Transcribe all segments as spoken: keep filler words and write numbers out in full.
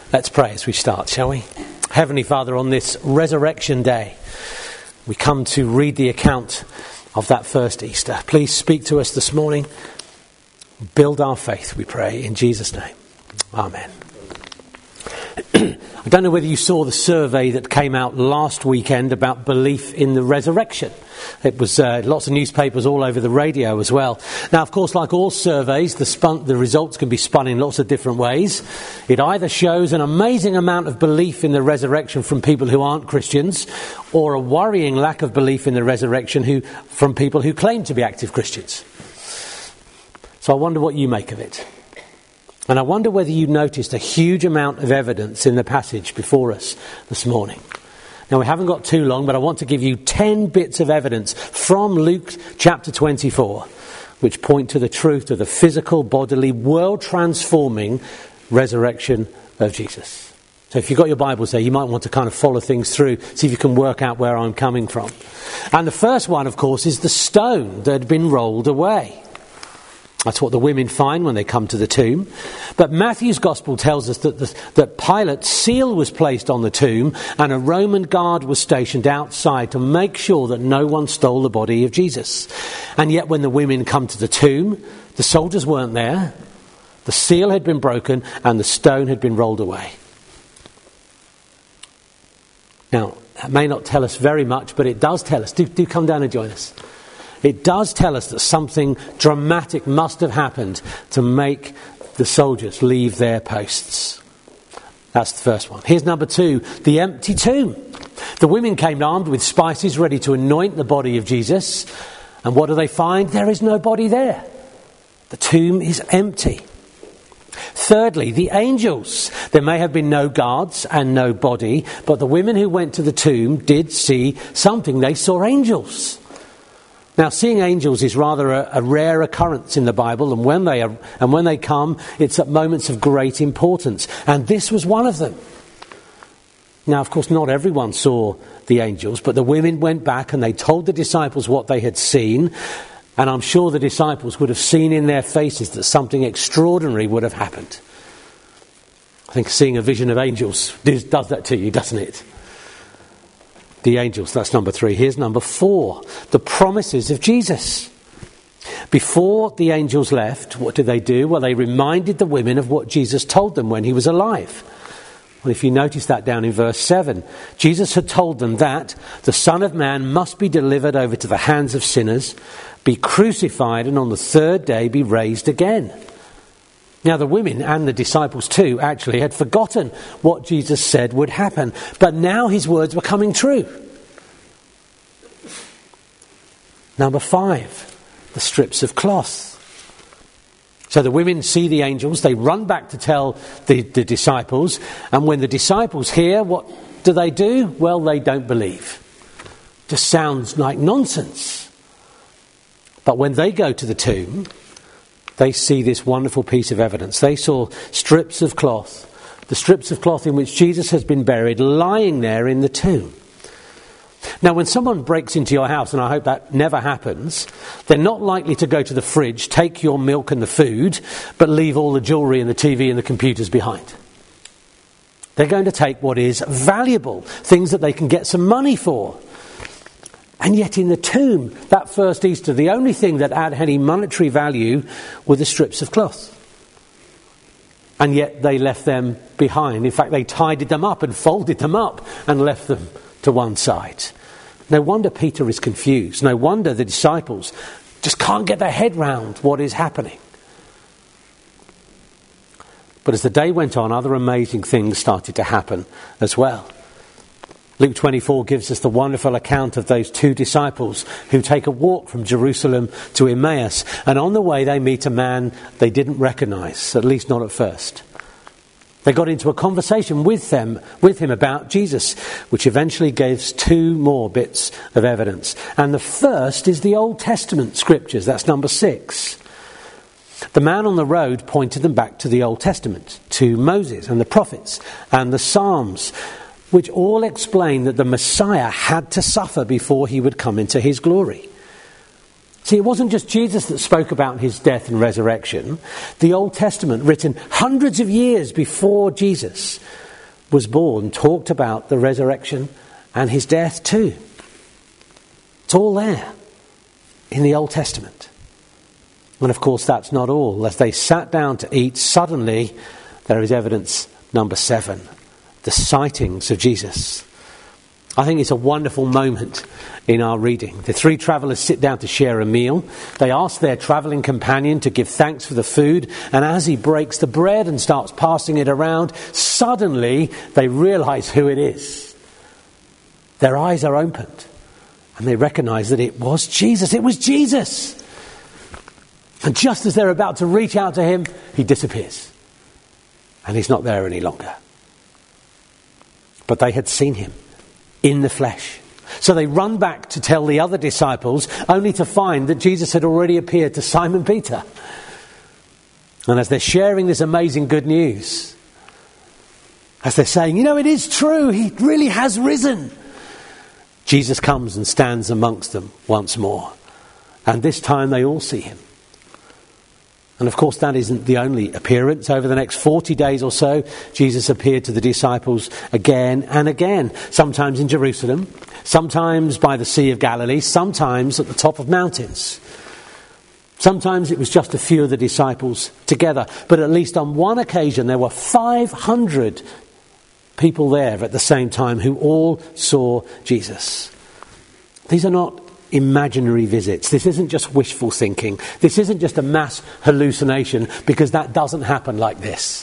Let's pray as we start, shall we? Heavenly Father, on this resurrection day, we come to read the account of that first Easter. Please speak to us this morning. Build our faith, we pray, in Jesus' name. Amen. I don't know whether you saw the survey that came out last weekend about belief in the resurrection. It was uh, lots of newspapers all over the radio as well. Now, of course, like all surveys, the, spun, the results can be spun in lots of different ways. It either shows an amazing amount of belief in the resurrection from people who aren't Christians, or a worrying lack of belief in the resurrection who, from people who claim to be active Christians. So I wonder what you make of it. And I wonder whether you noticed a huge amount of evidence in the passage before us this morning. Now, we haven't got too long, but I want to give you ten bits of evidence from Luke chapter twenty-four, which point to the truth of the physical, bodily, world-transforming resurrection of Jesus. So if you've got your Bibles there, you might want to kind of follow things through, see if you can work out where I'm coming from. And the first one, of course, is the stone that had been rolled away. That's what the women find when they come to the tomb. But Matthew's Gospel tells us that, the, that Pilate's seal was placed on the tomb and a Roman guard was stationed outside to make sure that no one stole the body of Jesus. And yet when the women come to the tomb, the soldiers weren't there, the seal had been broken and the stone had been rolled away. Now, that may not tell us very much, but it does tell us. Do, do come down and join us. It does tell us that something dramatic must have happened to make the soldiers leave their posts. That's the first one. Here's number two, the empty tomb. The women came armed with spices ready to anoint the body of Jesus. And what do they find? There is no body there. The tomb is empty. Thirdly, the angels. There may have been no guards and no body, but the women who went to the tomb did see something. They saw angels. Now, seeing angels is rather a, a rare occurrence in the Bible, and when they are, and when they come, it's at moments of great importance. And this was one of them. Now, of course, not everyone saw the angels, but the women went back and they told the disciples what they had seen, and I'm sure the disciples would have seen in their faces that something extraordinary would have happened. I think seeing a vision of angels does that to you, doesn't it? The angels, that's number three. Here's number four, the promises of Jesus. Before the angels left, what did they do? Well, they reminded the women of what Jesus told them when he was alive. Well, if you notice that down in verse seven, Jesus had told them that the Son of Man must be delivered over to the hands of sinners, be crucified, and on the third day be raised again. Now, the women and the disciples too actually had forgotten what Jesus said would happen. But now his words were coming true. Number five, the strips of cloth. So the women see the angels. They run back to tell the, the disciples. And when the disciples hear, what do they do? Well, they don't believe. Just sounds like nonsense. But when they go to the tomb, they see this wonderful piece of evidence. They saw strips of cloth, the strips of cloth in which Jesus has been buried, lying there in the tomb. Now, when someone breaks into your house, and I hope that never happens, they're not likely to go to the fridge, take your milk and the food, but leave all the jewellery and the T V and the computers behind. They're going to take what is valuable, things that they can get some money for. And yet in the tomb, that first Easter, the only thing that had any monetary value were the strips of cloth. And yet they left them behind. In fact, they tidied them up and folded them up and left them to one side. No wonder Peter is confused. No wonder the disciples just can't get their head round what is happening. But as the day went on, other amazing things started to happen as well. Luke twenty-four gives us the wonderful account of those two disciples who take a walk from Jerusalem to Emmaus. And on the way they meet a man they didn't recognise, at least not at first. They got into a conversation with them, with him about Jesus, which eventually gives two more bits of evidence. And the first is the Old Testament scriptures. That's number six. The man on the road pointed them back to the Old Testament, to Moses and the prophets and the Psalms, which all explain that the Messiah had to suffer before he would come into his glory. See, it wasn't just Jesus that spoke about his death and resurrection. The Old Testament, written hundreds of years before Jesus was born, talked about the resurrection and his death too. It's all there in the Old Testament. And of course, that's not all. As they sat down to eat, suddenly there is evidence number seven, the sightings of Jesus. I think it's a wonderful moment in our reading. The three travellers sit down to share a meal. They ask their travelling companion to give thanks for the food, and as he breaks the bread and starts passing it around, suddenly they realise who it is. Their eyes are opened, and they recognise that it was Jesus. It was Jesus! And just as they're about to reach out to him, he disappears. And he's not there any longer. But they had seen him in the flesh. So they run back to tell the other disciples, only to find that Jesus had already appeared to Simon Peter. And as they're sharing this amazing good news, as they're saying, you know, it is true, he really has risen, Jesus comes and stands amongst them once more. And this time they all see him. And of course that isn't the only appearance. Over the next forty days or so, Jesus appeared to the disciples again and again. Sometimes in Jerusalem, sometimes by the Sea of Galilee, sometimes at the top of mountains. Sometimes it was just a few of the disciples together. But at least on one occasion there were five hundred people there at the same time who all saw Jesus. These are not imaginary visits. This isn't just wishful thinking. This isn't just a mass hallucination, because that doesn't happen like this.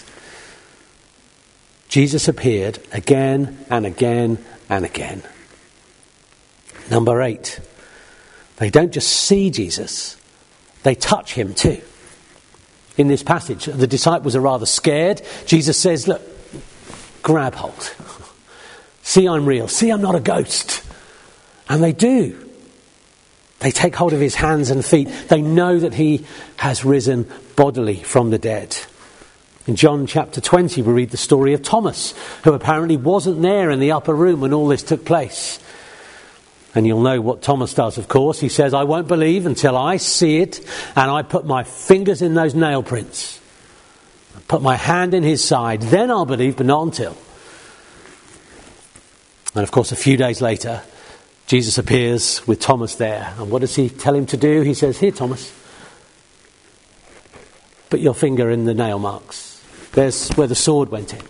Jesus appeared again and again and again. Number eight. They don't just see Jesus, they touch him too. In this passage, the disciples are rather scared. Jesus says, look, grab hold. See, I'm real. See, I'm not a ghost. And they do. They take hold of his hands and feet. They know that he has risen bodily from the dead. In John chapter twenty, we read the story of Thomas, who apparently wasn't there in the upper room when all this took place. And you'll know what Thomas does, of course. He says, I won't believe until I see it and I put my fingers in those nail prints. I put my hand in his side. Then I'll believe, but not until. And of course, a few days later, Jesus appears with Thomas there. And what does he tell him to do? He says, here, Thomas, put your finger in the nail marks. There's where the sword went in.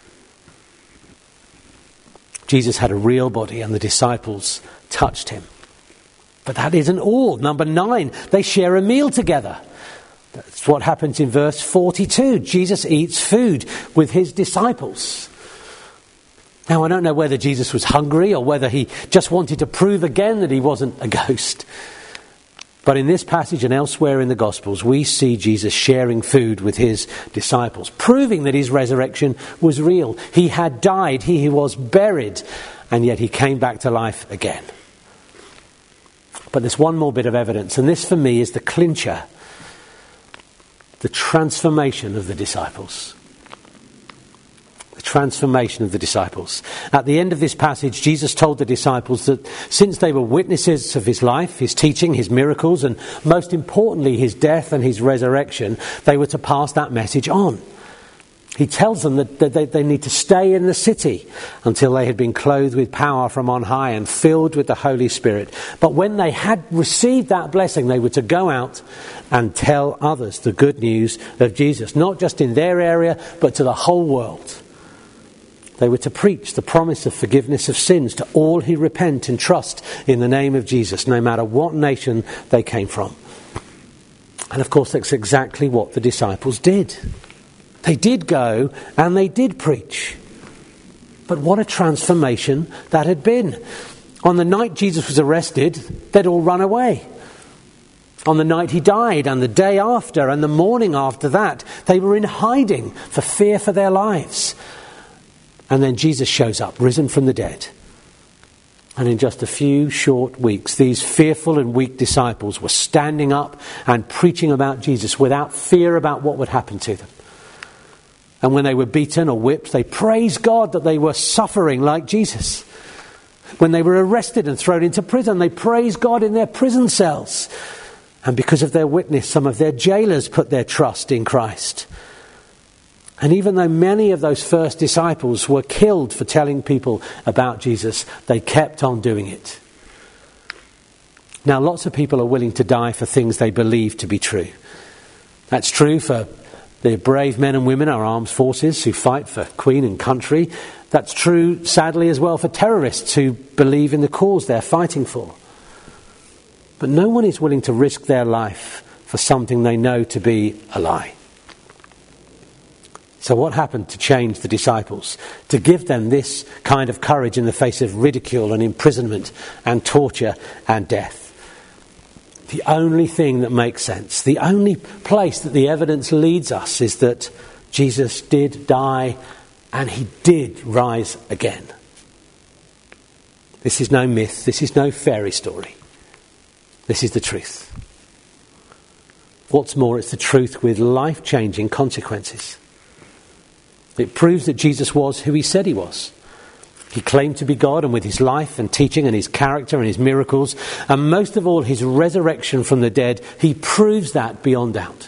Jesus had a real body and the disciples touched him. But that isn't all. Number nine, they share a meal together. That's what happens in verse forty-two. Jesus eats food with his disciples. Now, I don't know whether Jesus was hungry or whether he just wanted to prove again that he wasn't a ghost. But in this passage and elsewhere in the Gospels, we see Jesus sharing food with his disciples, proving that his resurrection was real. He had died, he was buried, and yet he came back to life again. But there's one more bit of evidence, and this for me is the clincher, the transformation of the disciples. Transformation of the disciples. At the end of this passage, Jesus told the disciples that since they were witnesses of his life, his teaching, his miracles, and most importantly his death and his resurrection, they were to pass that message on. He tells them that, that they, they need to stay in the city until they had been clothed with power from on high and filled with the Holy Spirit. But when they had received that blessing, they were to go out and tell others the good news of Jesus, not just in their area, but to the whole world. They were to preach the promise of forgiveness of sins to all who repent and trust in the name of Jesus, no matter what nation they came from. And of course, that's exactly what the disciples did. They did go and they did preach. But what a transformation that had been. On the night Jesus was arrested, they'd all run away. On the night he died and the day after and the morning after that, they were in hiding for fear for their lives. And then Jesus shows up, risen from the dead. And in just a few short weeks, these fearful and weak disciples were standing up and preaching about Jesus without fear about what would happen to them. And when they were beaten or whipped, they praised God that they were suffering like Jesus. When they were arrested and thrown into prison, they praised God in their prison cells. And because of their witness, some of their jailers put their trust in Christ. And even though many of those first disciples were killed for telling people about Jesus, they kept on doing it. Now, lots of people are willing to die for things they believe to be true. That's true for the brave men and women, our armed forces, who fight for Queen and country. That's true, sadly, as well for terrorists who believe in the cause they're fighting for. But no one is willing to risk their life for something they know to be a lie. So what happened to change the disciples, to give them this kind of courage in the face of ridicule and imprisonment and torture and death? The only thing that makes sense, the only place that the evidence leads us, is that Jesus did die and he did rise again. This is no myth, this is no fairy story. This is the truth. What's more, it's the truth with life-changing consequences. It proves that Jesus was who he said he was. He claimed to be God, and with his life and teaching and his character and his miracles, and most of all his resurrection from the dead, he proves that beyond doubt.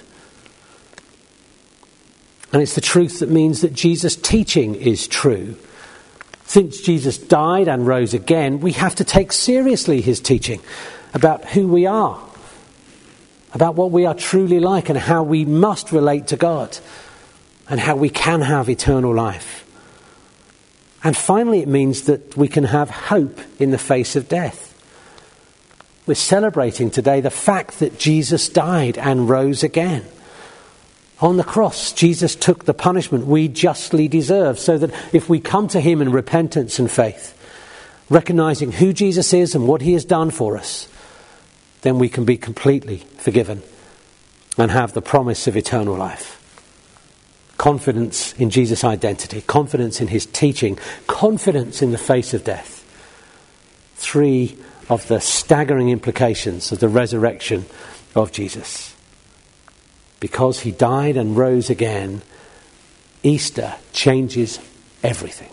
And it's the truth that means that Jesus' teaching is true. Since Jesus died and rose again, we have to take seriously his teaching about who we are, about what we are truly like and how we must relate to God and how we can have eternal life. And finally, it means that we can have hope in the face of death. We're celebrating today the fact that Jesus died and rose again. On the cross, Jesus took the punishment we justly deserve, so that if we come to him in repentance and faith, recognizing who Jesus is and what he has done for us, then we can be completely forgiven and have the promise of eternal life. Confidence in Jesus' identity, confidence in his teaching, confidence in the face of death. Three of the staggering implications of the resurrection of Jesus. Because he died and rose again, Easter changes everything.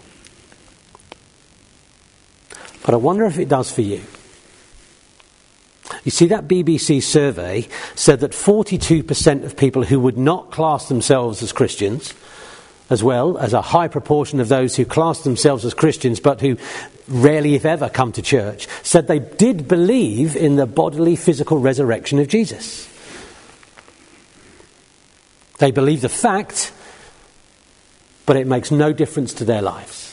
But I wonder if it does for you. You see, that B B C survey said that forty-two percent of people who would not class themselves as Christians, as well as a high proportion of those who class themselves as Christians but who rarely, if ever, come to church, said they did believe in the bodily, physical resurrection of Jesus. They believe the fact, but it makes no difference to their lives.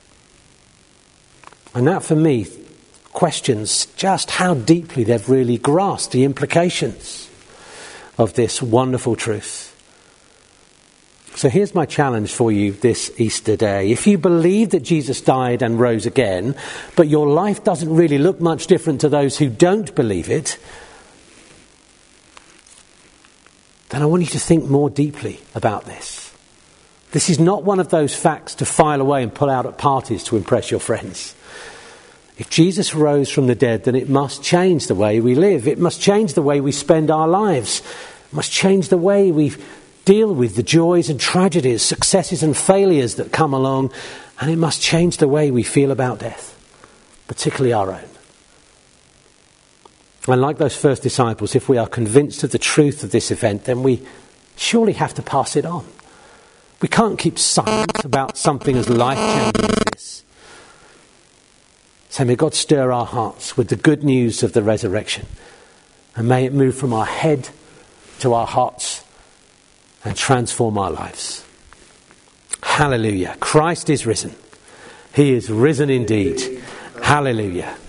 And that, for me, questions just how deeply they've really grasped the implications of this wonderful truth. So here's my challenge for you this Easter day. If you believe that Jesus died and rose again, but your life doesn't really look much different to those who don't believe it, then I want you to think more deeply about this. This is not one of those facts to file away and pull out at parties to impress your friends. If Jesus rose from the dead, then it must change the way we live. It must change the way we spend our lives. It must change the way we deal with the joys and tragedies, successes and failures that come along. And it must change the way we feel about death, particularly our own. And like those first disciples, if we are convinced of the truth of this event, then we surely have to pass it on. We can't keep silent about something as life-changing as this. So may God stir our hearts with the good news of the resurrection. And may it move from our head to our hearts and transform our lives. Hallelujah. Christ is risen. He is risen indeed. Hallelujah.